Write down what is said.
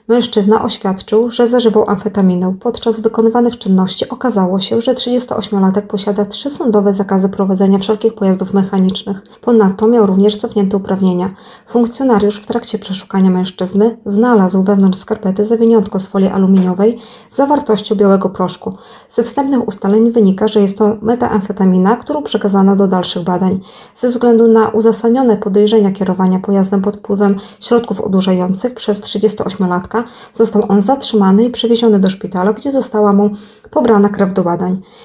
Mężczyzna oświadczył, że zażywał amfetaminę. Podczas wykonywanych czynności okazało się, że 38-latek posiada 3 sądowe zakazy prowadzenia wszelkich pojazdów mechanicznych. Ponadto miał również cofnięte uprawnienia. Funkcjonariusz w trakcie przeszukania mężczyzny znalazł wewnątrz skarpety zawiniątko z folii aluminiowej z zawartością białego proszku. Ze wstępnych ustaleń wynika, że jest to metamfetamina, którą przekazano do dalszych badań. Ze względu na uzasadnione podejrzenia kierowania pojazdem pod wpływem środków odurzających przez 38-latka został on zatrzymany i przewieziony do szpitala, gdzie została mu pobrana krew do badań.